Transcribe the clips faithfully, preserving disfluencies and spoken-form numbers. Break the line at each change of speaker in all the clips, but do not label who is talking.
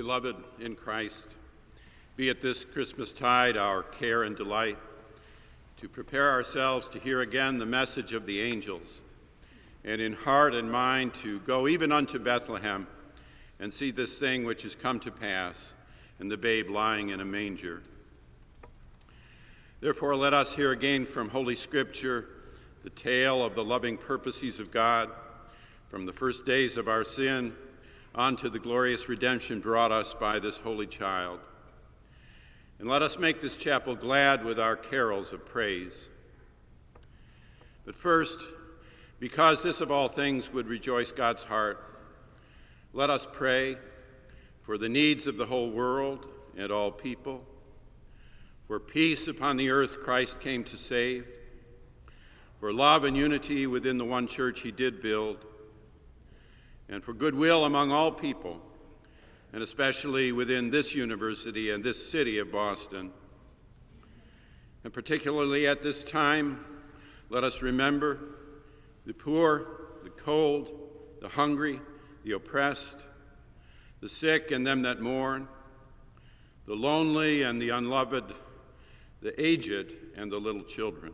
Beloved in Christ, be it this Christmas tide our care and delight to prepare ourselves to hear again the message of the angels, and in heart and mind to go even unto Bethlehem and see this thing which has come to pass, and the babe lying in a manger. Therefore, let us hear again from Holy Scripture the tale of the loving purposes of God from the first days of our sin on to the glorious redemption brought us by this holy child. And let us make this chapel glad with our carols of praise. But first, because this of all things would rejoice God's heart, let us pray for the needs of the whole world and all people, for peace upon the earth Christ came to save, for love and unity within the one church he did build, and for goodwill among all people, and especially within this university and this city of Boston. And particularly at this time, let us remember the poor, the cold, the hungry, the oppressed, the sick and them that mourn, the lonely and the unloved, the aged and the little children.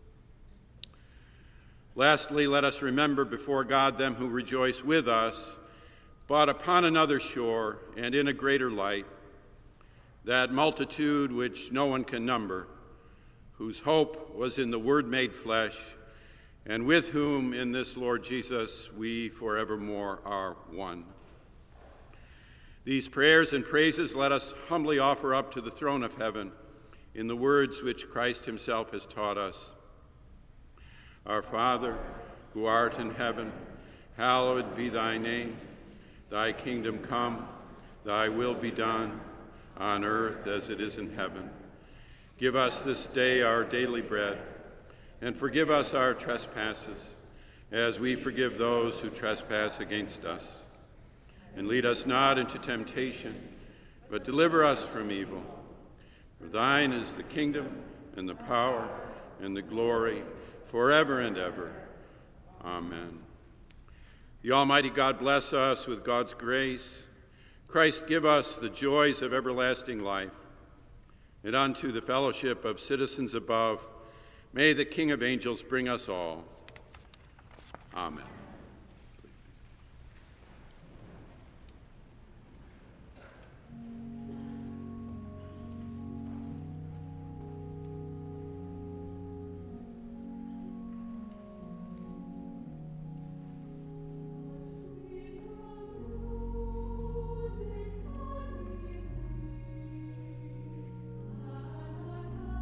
Lastly, let us remember before God them who rejoice with us, but upon another shore and in a greater light, that multitude which no one can number, whose hope was in the Word made flesh, and with whom in this Lord Jesus we forevermore are one. These prayers and praises let us humbly offer up to the throne of heaven in the words which Christ himself has taught us. Our Father, who art in heaven, hallowed be thy name. Thy kingdom come, thy will be done, on earth as it is in heaven. Give us this day our daily bread, and forgive us our trespasses, as we forgive those who trespass against us. And lead us not into temptation, but deliver us from evil. For thine is the kingdom, and the power, and the glory, forever and ever. Amen. The Almighty God bless us with God's grace. Christ give us the joys of everlasting life. And unto the fellowship of citizens above, may the King of angels bring us all. Amen.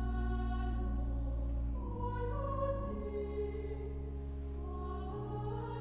Oh,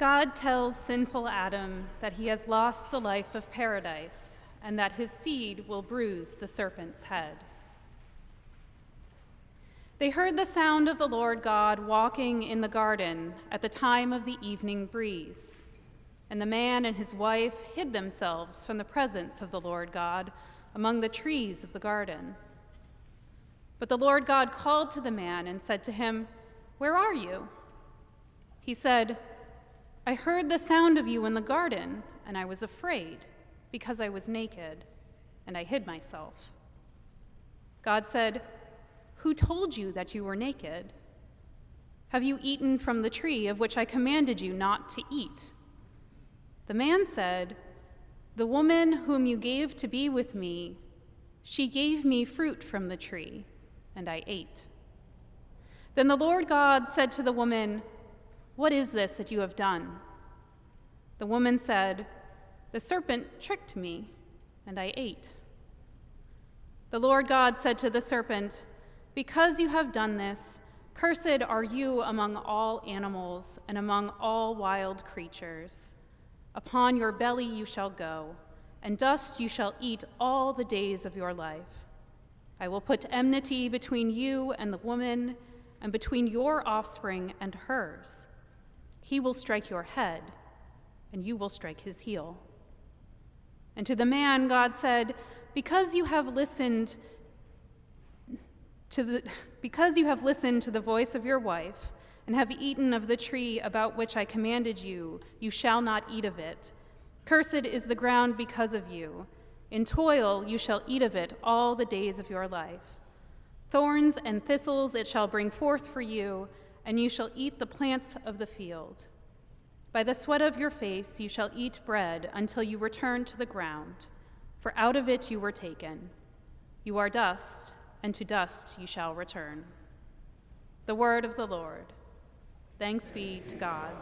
God tells sinful Adam that he has lost the life of paradise and that his seed will bruise the serpent's head. They heard the sound of the Lord God walking in the garden at the time of the evening breeze, and the man and his wife hid themselves from the presence of the Lord God among the trees of the garden. But the Lord God called to the man and said to him, "Where are you?" He said, "I heard the sound of you in the garden, and I was afraid, because I was naked, and I hid myself." God said, "Who told you that you were naked? Have you eaten from the tree of which I commanded you not to eat?" The man said, "The woman whom you gave to be with me, she gave me fruit from the tree, and I ate." Then the Lord God said to the woman, "What is this that you have done?" The woman said, "The serpent tricked me, and I ate." The Lord God said to the serpent, "Because you have done this, cursed are you among all animals and among all wild creatures. Upon your belly you shall go, and dust you shall eat all the days of your life. I will put enmity between you and the woman, and between your offspring and hers. He will strike your head, and you will strike his heel." And to the man God said, "Because you have listened to the because you have listened to the voice of your wife, and have eaten of the tree about which I commanded you, you shall not eat of it. Cursed is the ground because of you. In toil you shall eat of it all the days of your life. Thorns and thistles it shall bring forth for you, and you shall eat the plants of the field. By the sweat of your face you shall eat bread until you return to the ground, for out of it you were taken. You are dust, and to dust you shall return." The word of the Lord. Thanks be to God.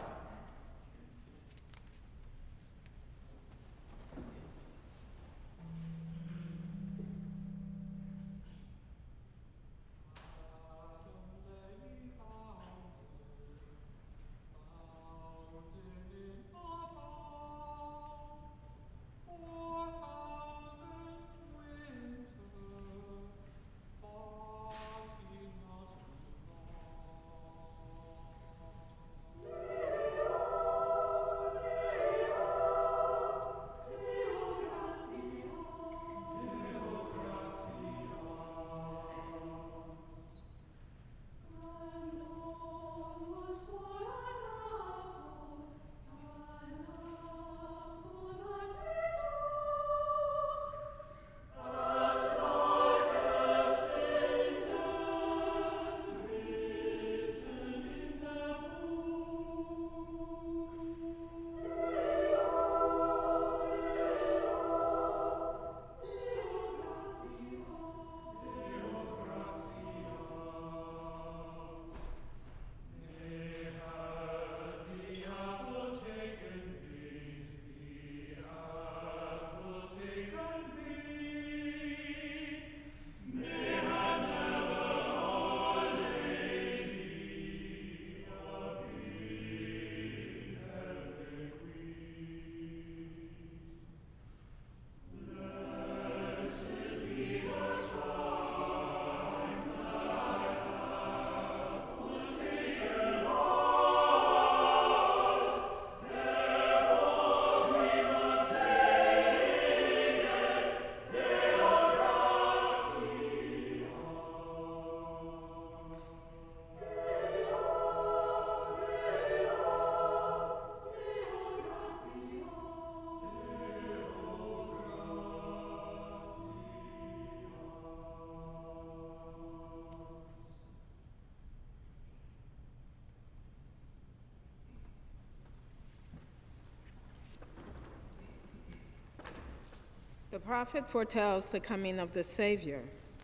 The prophet foretells the coming of the Savior.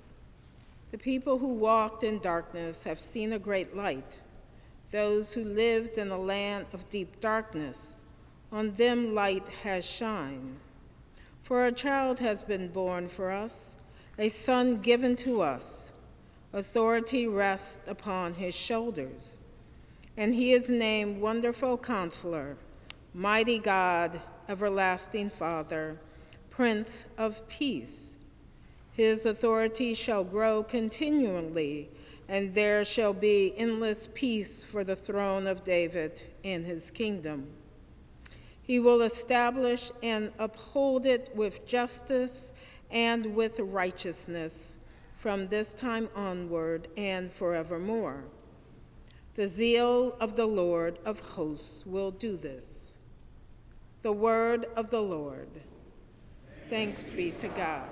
The people who walked in darkness have seen a great light. Those who lived in a land of deep darkness, on them light has shined. For a child has been born for us, a son given to us. Authority rests upon his shoulders, and he is named Wonderful Counselor, Mighty God, everlasting Father, Prince of Peace. His authority shall grow continually, and there shall be endless peace for the throne of David and his kingdom. He will establish and uphold it with justice and with righteousness from this time onward and forevermore. The zeal of the Lord of hosts will do this. The word of the Lord. Thanks be to God.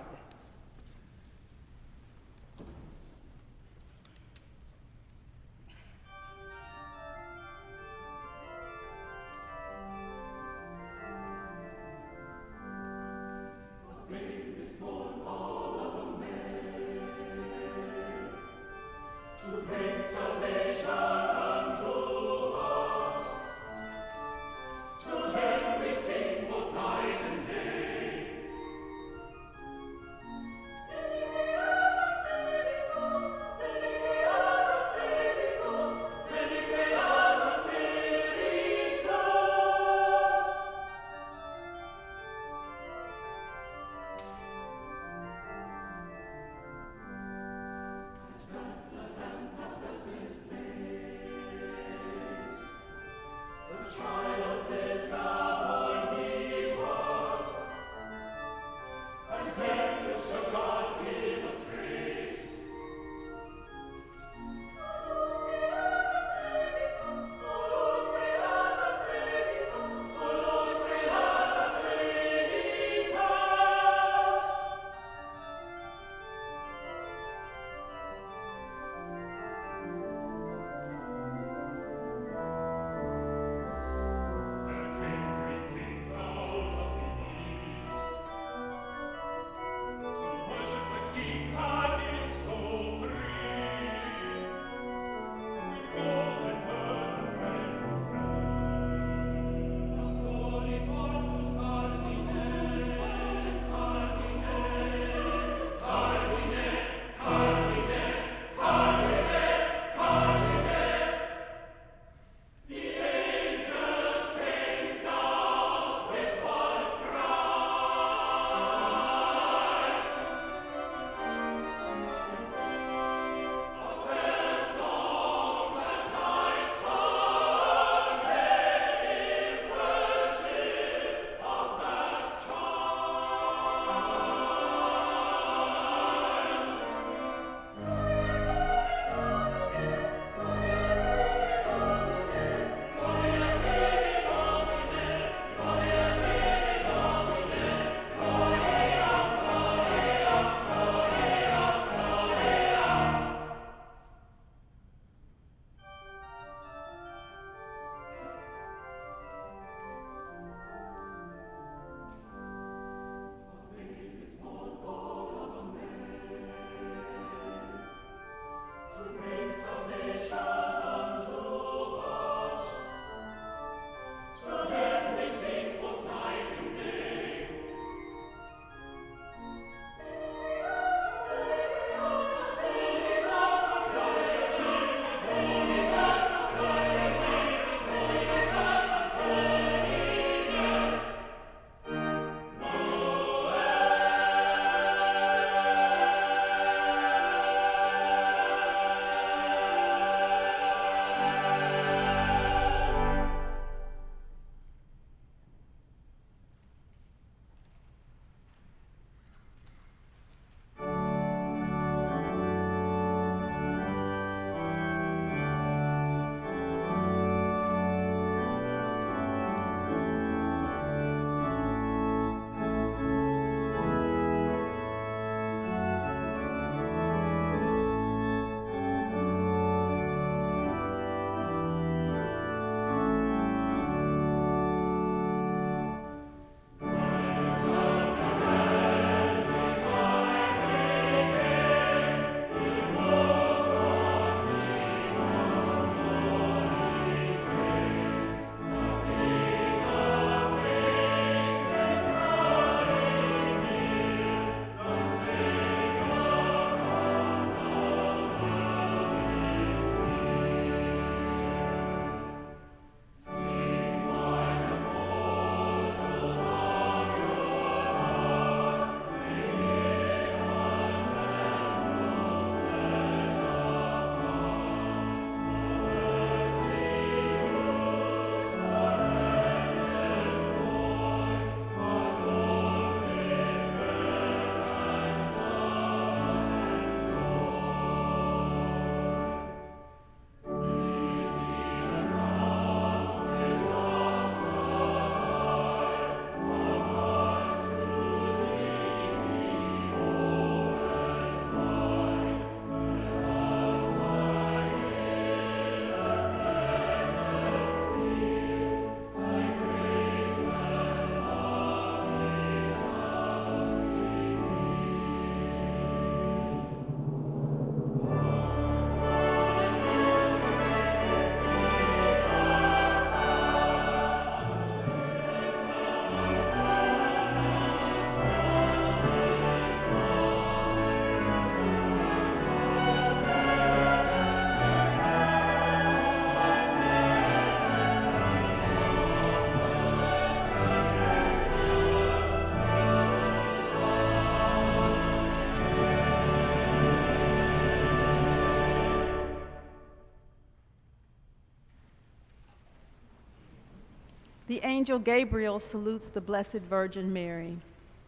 The angel Gabriel salutes the Blessed Virgin Mary.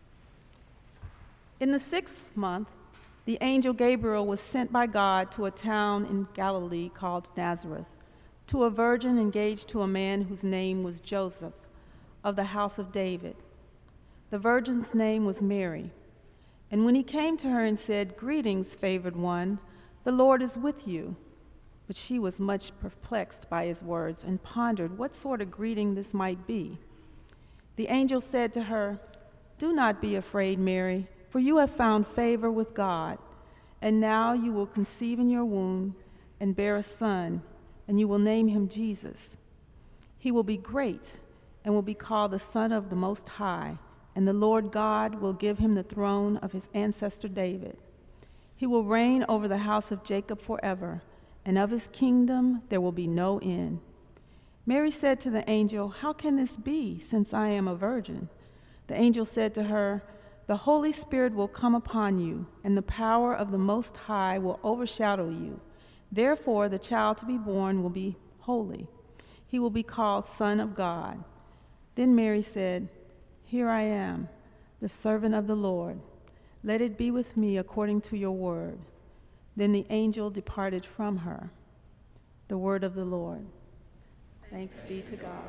In the sixth month, the angel Gabriel was sent by God to a town in Galilee called Nazareth, to a virgin engaged to a man whose name was Joseph, of the house of David. The virgin's name was Mary. And when he came to her and said, "Greetings, favored one, the Lord is with you," but she was much perplexed by his words and pondered what sort of greeting this might be. The angel said to her, "Do not be afraid, Mary, for you have found favor with God, and now you will conceive in your womb and bear a son, and you will name him Jesus. He will be great and will be called the Son of the Most High, and the Lord God will give him the throne of his ancestor David. He will reign over the house of Jacob forever, and of his kingdom there will be no end." Mary said to the angel, "How can this be, since I am a virgin?" The angel said to her, "The Holy Spirit will come upon you, and the power of the Most High will overshadow you. Therefore, the child to be born will be holy. He will be called Son of God." Then Mary said, "Here I am, the servant of the Lord. Let it be with me according to your word." Then the angel departed from her. The word of the Lord. Thanks be to God.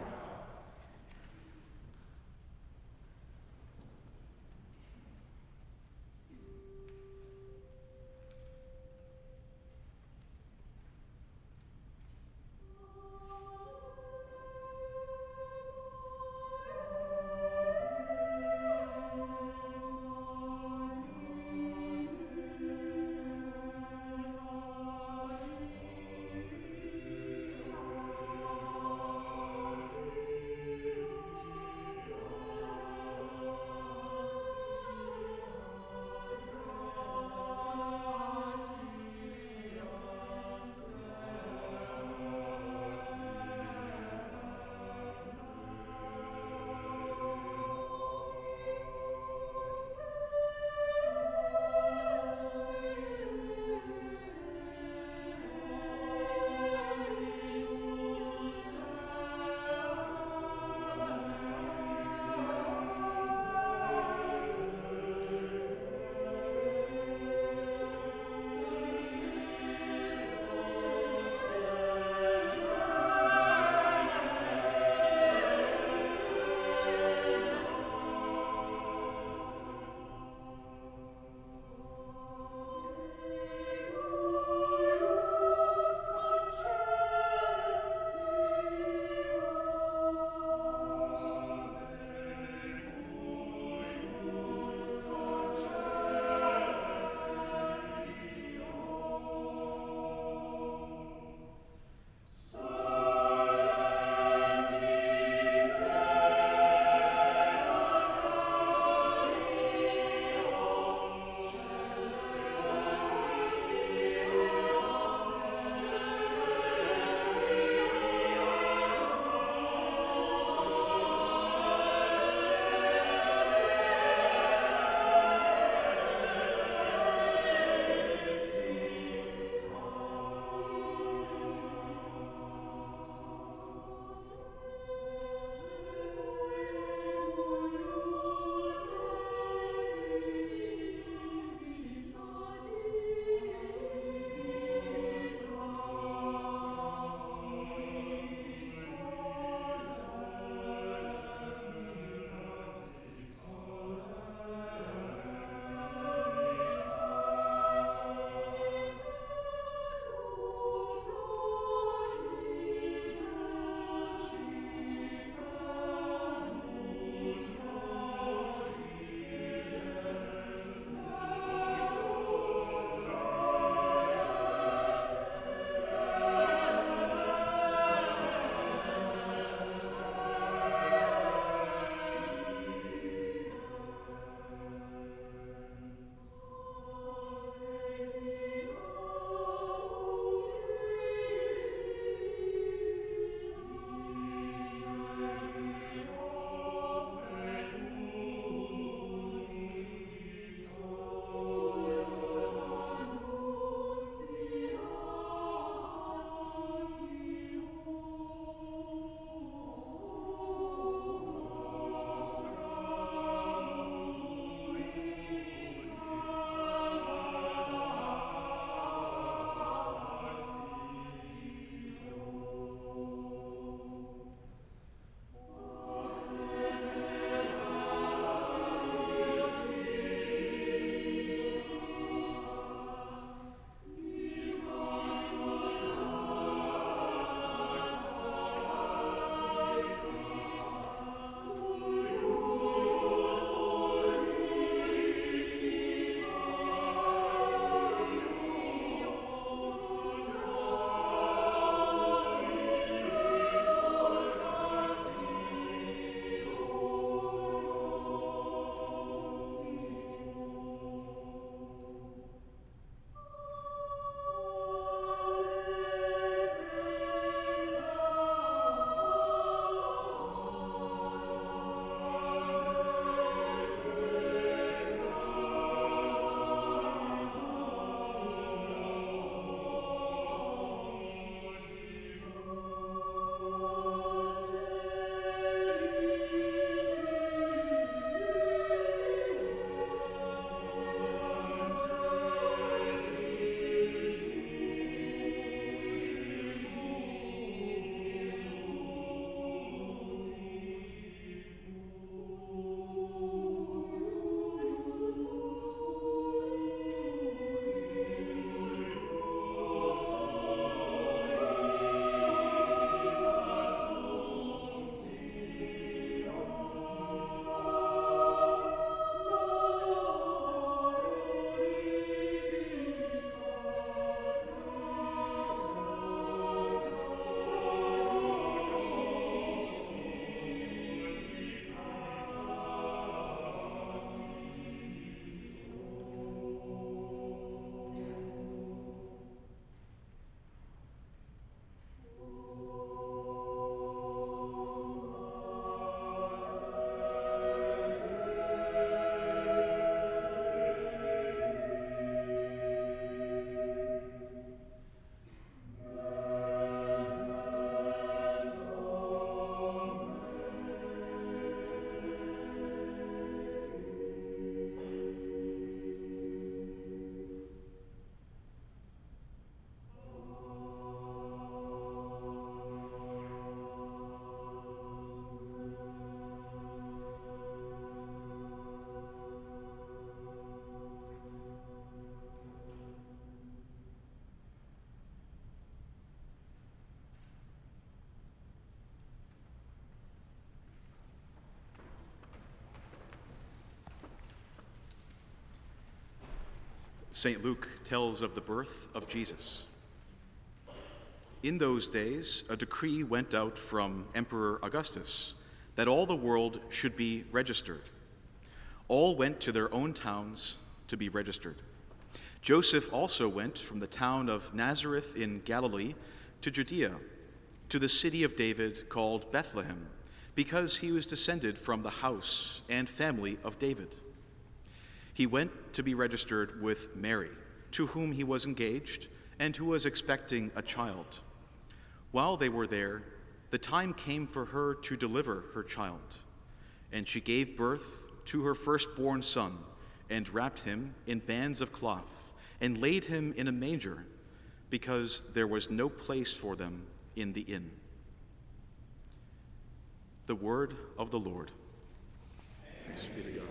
Saint Luke tells of the birth of Jesus. In those days, a decree went out from Emperor Augustus that all the world should be registered. All went to their own towns to be registered. Joseph also went from the town of Nazareth in Galilee to Judea, to the city of David called Bethlehem, because he was descended from the house and family of David. He went to be registered with Mary, to whom he was engaged and who was expecting a child. While they were there, the time came for her to deliver her child, and she gave birth to her firstborn son and wrapped him in bands of cloth and laid him in a manger because there was no place for them in the inn. The word of the Lord. Thanks be to God.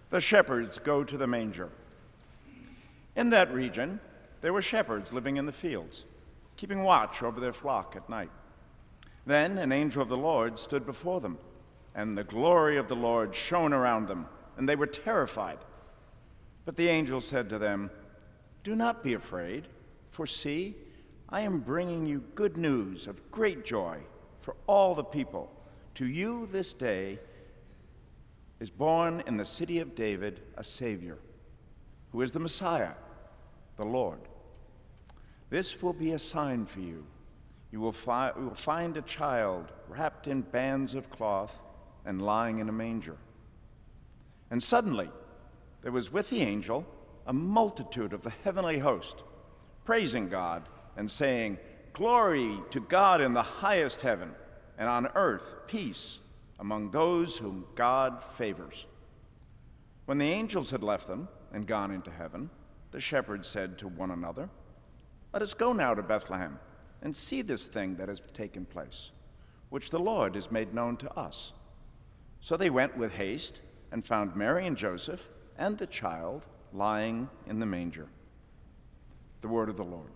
The shepherds go to the manger. In that region, there were shepherds living in the fields, keeping watch over their flock at night. Then an angel of the Lord stood before them, and the glory of the Lord shone around them, and they were terrified. But the angel said to them, "Do not be afraid, for see, I am bringing you good news of great joy for all the people. To you this day is born in the city of David a Savior, who is the Messiah, the Lord. This will be a sign for you. You will, fi- you will find a child wrapped in bands of cloth and lying in a manger." And suddenly there was with the angel a multitude of the heavenly host, praising God and saying, "Glory to God in the highest heaven, and on earth peace among those whom God favors." When the angels had left them and gone into heaven, the shepherds said to one another, "Let us go now to Bethlehem and see this thing that has taken place, which the Lord has made known to us." So they went with haste and found Mary and Joseph and the child lying in the manger. The word of the Lord.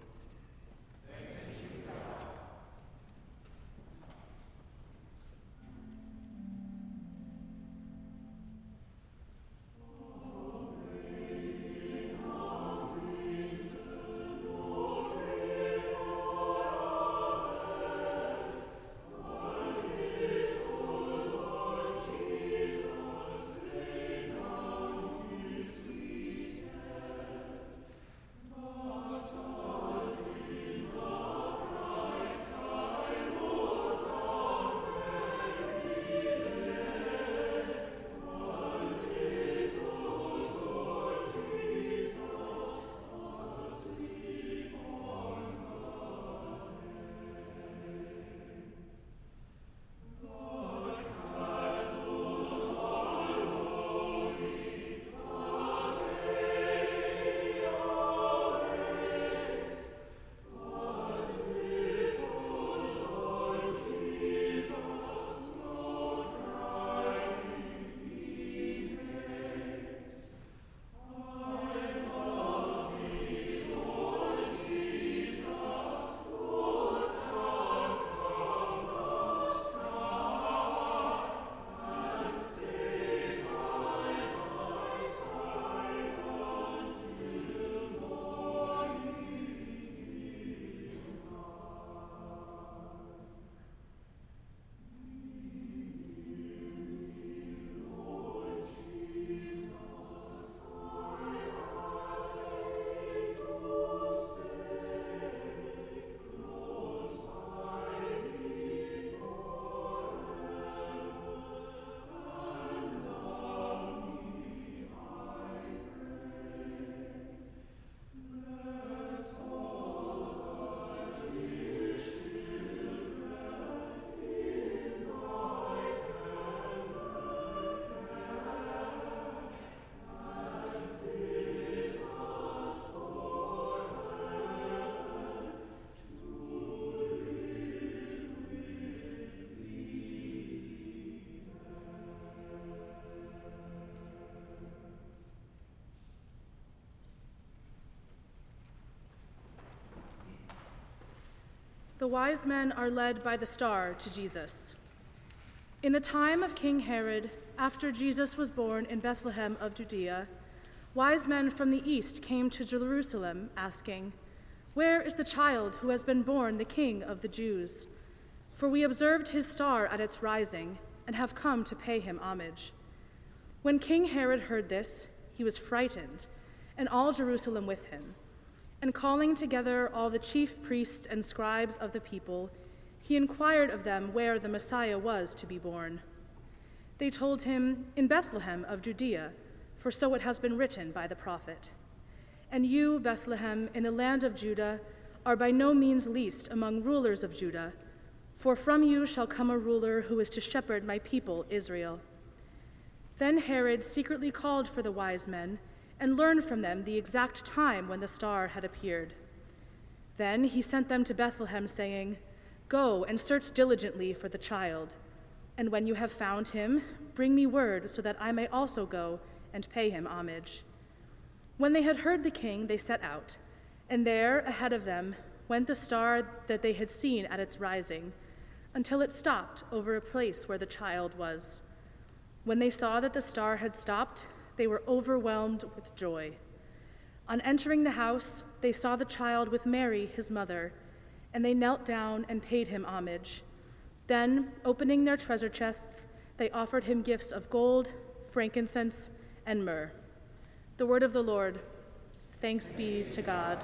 The wise men are led by the star to Jesus. In the time of King Herod, after Jesus was born in Bethlehem of Judea, wise men from the east came to Jerusalem, asking, "Where is the child who has been born the King of the Jews? For we observed his star at its rising and have come to pay him homage." When King Herod heard this, he was frightened, and all Jerusalem with him. And calling together all the chief priests and scribes of the people, he inquired of them where the Messiah was to be born. They told him, "In Bethlehem of Judea, for so it has been written by the prophet. And you, Bethlehem, in the land of Judah, are by no means least among rulers of Judah, for from you shall come a ruler who is to shepherd my people Israel." Then Herod secretly called for the wise men and learned from them the exact time when the star had appeared. Then he sent them to Bethlehem, saying, "Go and search diligently for the child, and when you have found him, bring me word so that I may also go and pay him homage. When they had heard the king, they set out, and there, ahead of them, went the star that they had seen at its rising, until it stopped over a place where the child was. When they saw that the star had stopped, they were overwhelmed with joy. On entering the house, they saw the child with Mary, his mother, and they knelt down and paid him homage. Then, opening their treasure chests, they offered him gifts of gold, frankincense, and myrrh. The word of the Lord. Thanks be to God.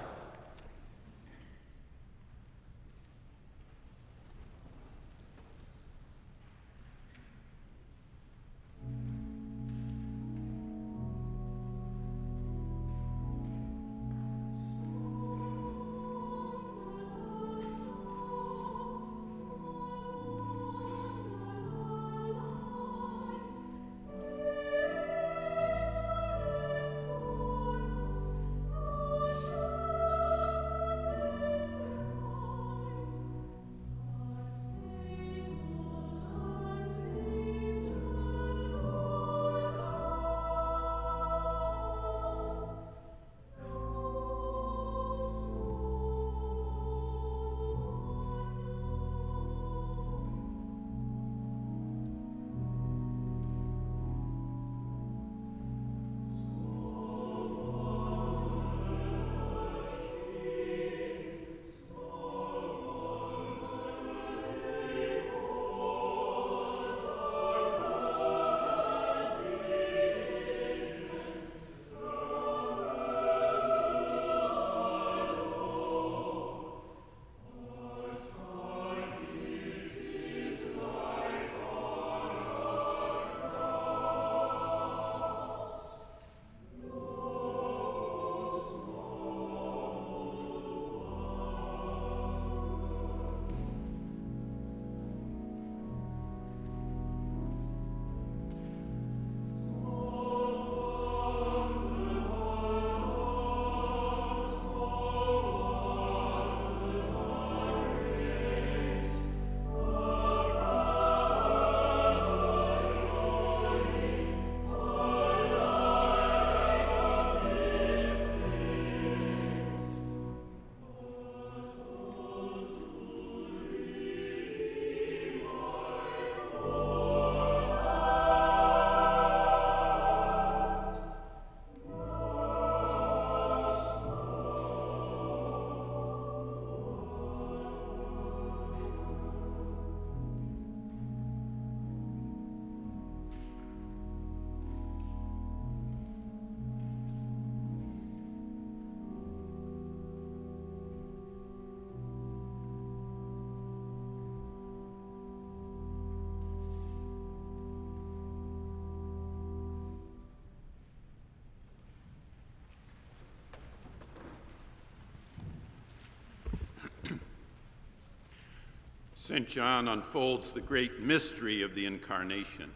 Saint John unfolds the great mystery of the Incarnation.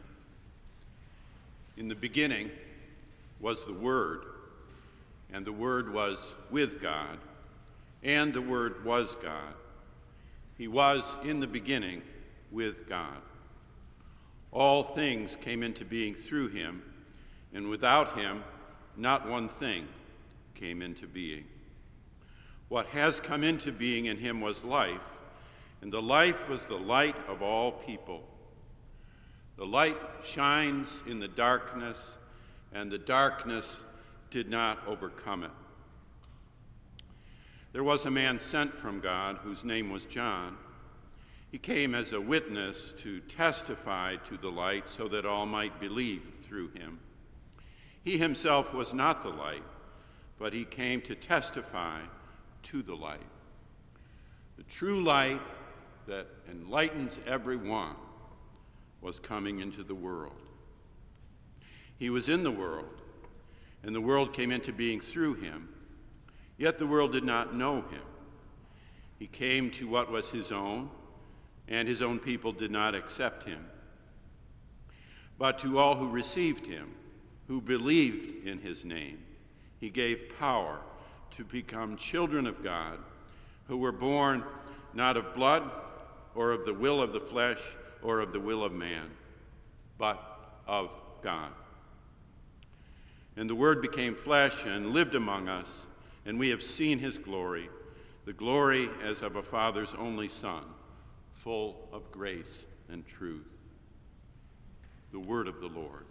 In the beginning was the Word, and the Word was with God, and the Word was God. He was in the beginning with God. All things came into being through him, and without him, not one thing came into being. What has come into being in him was life, and the life was the light of all people. The light shines in the darkness, and the darkness did not overcome it. There was a man sent from God whose name was John. He came as a witness to testify to the light so that all might believe through him. He himself was not the light, but he came to testify to the light. The true light that enlightens everyone was coming into the world. He was in the world, and the world came into being through him, yet the world did not know him. He came to what was his own, and his own people did not accept him. But to all who received him, who believed in his name, he gave power to become children of God, who were born not of blood, or of the will of the flesh, or of the will of man, but of God. And the Word became flesh and lived among us, and we have seen his glory, the glory as of a Father's only Son, full of grace and truth. The word of the Lord.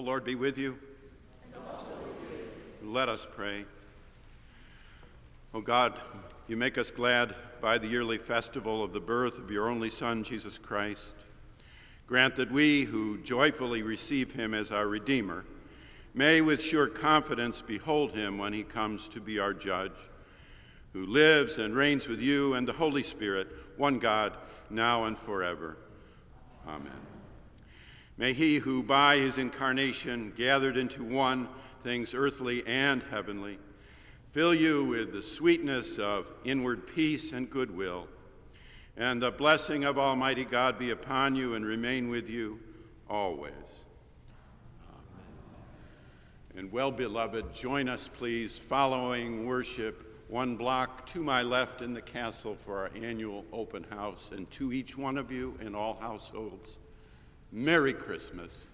Lord be with you. And also with you. Let us pray. O God, you make us glad by the yearly festival of the birth of your only Son, Jesus Christ. Grant that we who joyfully receive him as our Redeemer may with sure confidence behold him when he comes to be our judge, who lives and reigns with you and the Holy Spirit, one God, now and forever. Amen. May he who by his incarnation gathered into one things earthly and heavenly fill you with the sweetness of inward peace and goodwill, and the blessing of Almighty God be upon you and remain with you always. Amen. And well-beloved, join us, please, following worship one block to my left in the castle for our annual open house, and to each one of you in all households, Merry Christmas.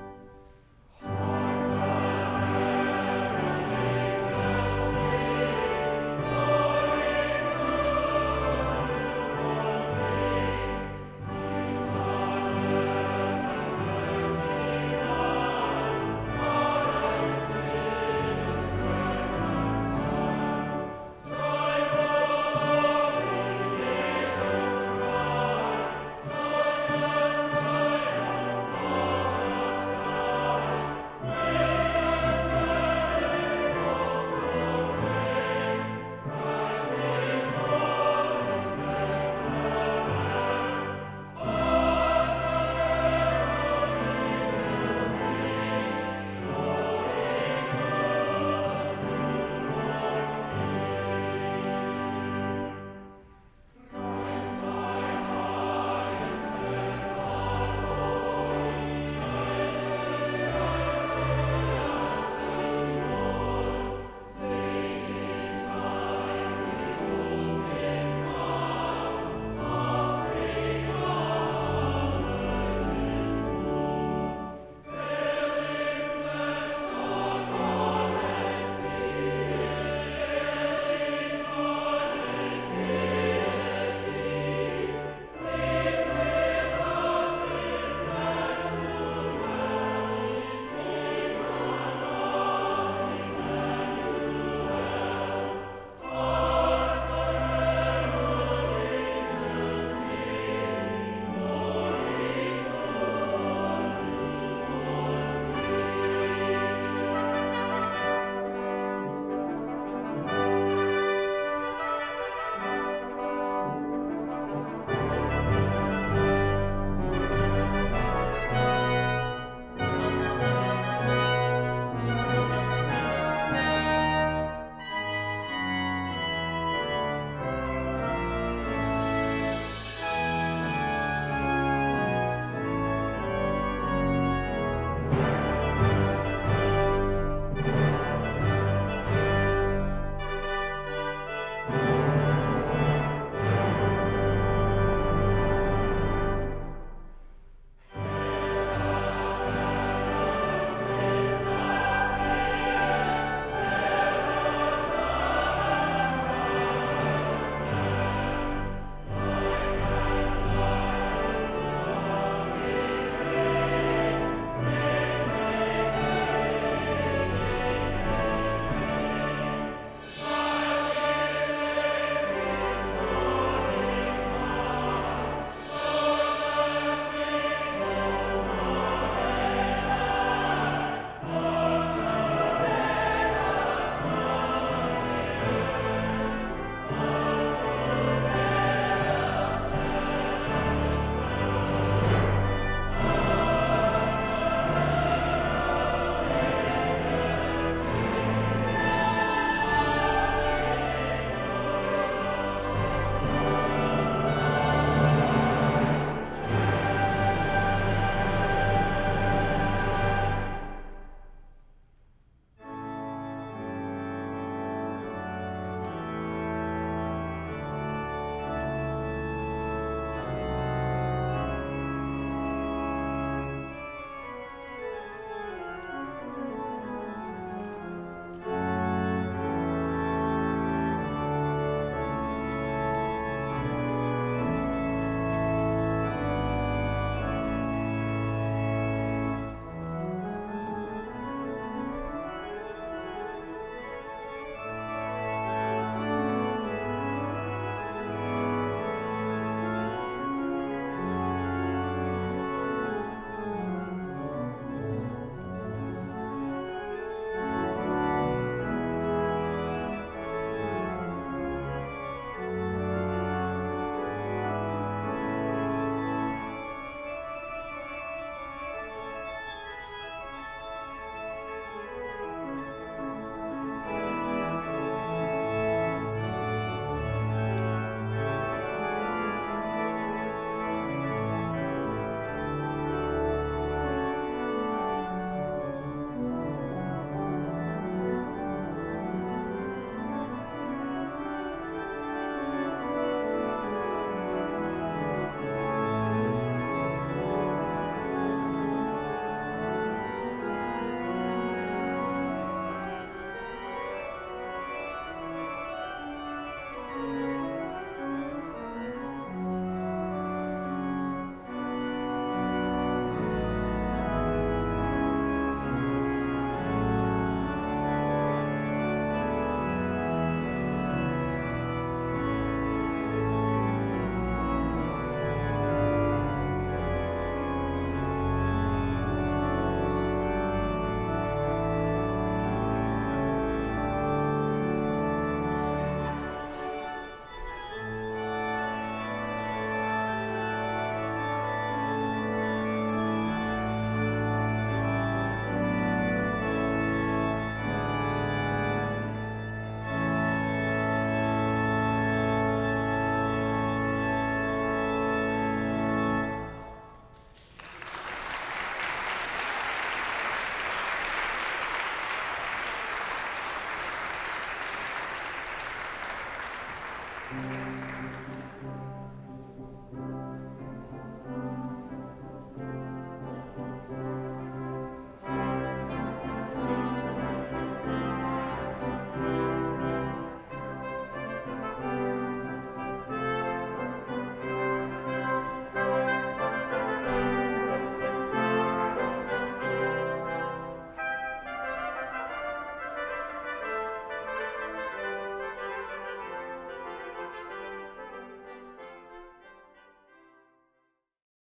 Thank you.